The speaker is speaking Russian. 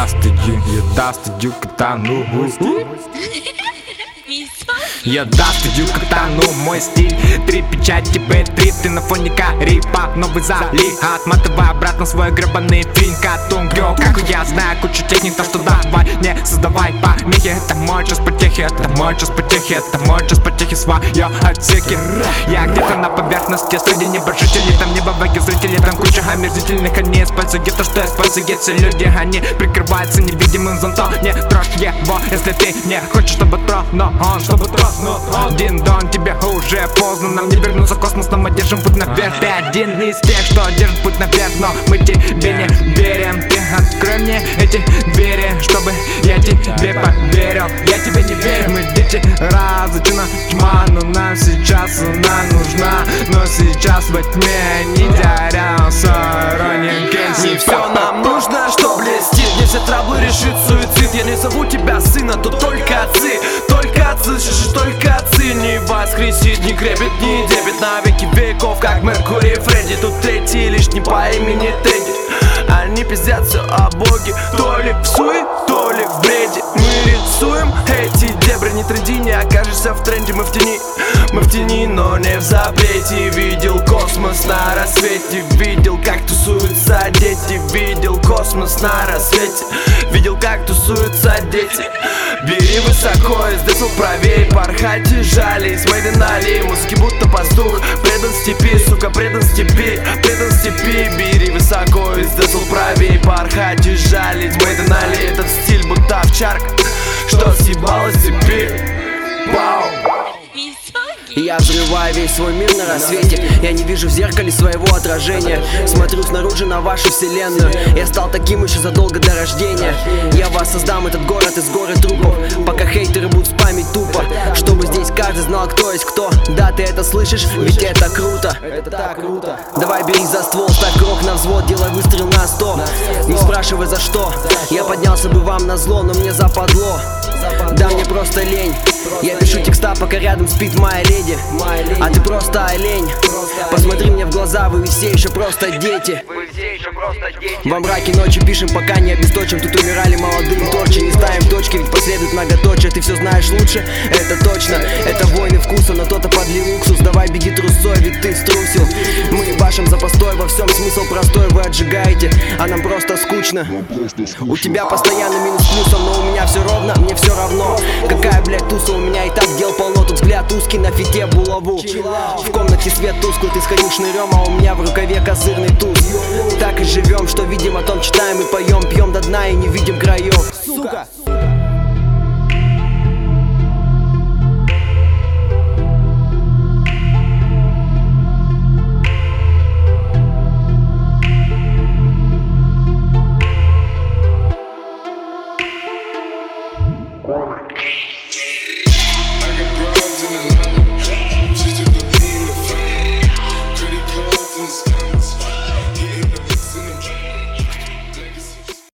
студию катану. Я студию катану, мой стиль. 3 печати, B3, ты на фоне карипа. Новый залив, отматывай обратно свой гребаный фильм. Катунгрё, как я знаю кучу техник, так что давай, не создавай помехи. Это мой час потехи, это мой час потехи, это мой час потехи, своё отсеки. Я где-то на поверхности, среди небожителей. Там небовые зрители, там куча омерзительных. Они используют то, что используют все люди. Они прикрываются невидимым зонтом. Не трожь его, если ты не хочешь, чтобы тронул он, чтобы тронул он. Дин-дон, тебе уже поздно. Нам не вернуться в космос, но мы держим путь наверх. Ты один из тех, что держит путь наверх, но мы тебе не верим. Ты открой мне эти двери, чтобы я тебе поверил. Я тебе не верю. Мы дети разучена тьма, но нам сейчас она нужна. Но сейчас во тьме не терялся Ронин Кенси. Не все нам нужно, что блестит. Не все траблы решит суицид. Я не зову тебя сына, тут только отцы. Только отцы, слышишь, только отцы. Не воскресит, не крепит, не дебит на веки веков, как Меркурий и Фредди. Тут третий лишь не по имени Тедди. Они пиздят все о Боге, то ли в суе, то ли в бреде. Мы рисуем эти дебри, не тренди, не окажешься в тренде. Мы в тени, но не в запрете. Видел космос на рассвете, видел, как тусуются дети. Видел космос на рассвете, видел, как тусуются дети. Бери высоко, издесл правей, порхать тяжались. Мейден аллей, музыки будто пастух. Предан степи, сука, предан степи, предан степи. Бери высоко, издесл правей, порхать тяжались. Мейден аллей, этот стиль будто овчарка, что съебалась цепи. Вау. Я взрываю весь свой мир на рассвете. Я не вижу в зеркале своего отражения. Смотрю снаружи на вашу вселенную. Я стал таким еще задолго до рождения. Я воссоздам этот город из горы трупов, пока хейтеры будут спамить тупо, чтобы здесь каждый знал, кто есть кто. Да, ты это слышишь? Ведь это круто. Это так круто. Давай бери за ствол, ставь крок на взвод, делай выстрел на 100. Не спрашивай за что. Я поднялся бы вам на зло, но мне западло. Да мне просто лень. Я пишу текста, пока рядом спит моя леди. А ты просто олень. Посмотри мне в глаза, вы все еще просто дети. Во мраке ночи пишем, пока не обесточим. Тут умирали молодые торчи. Не ставим точки, ведь последует многоточие. Ты все знаешь лучше, это точно. Это войны вкуса, но кто-то подлил уксус. Давай беги трусой, ведь ты струсил. Мы башим за постой, во всем смысл простой. Вы отжигаете, а нам просто скучно. У тебя постоянно минус плюсом, но у меня все ровно, мне все равно. Какая, блядь, туса, у меня и так дел полно. Тут взгляд узкий на фите булаву. В комнате свет тусклый, ты сходил шнырем, а у меня в рукаве козырный туз. Так и живем, что видим, о том читаем и поем. Пьем до дна и не видим краев. Сука!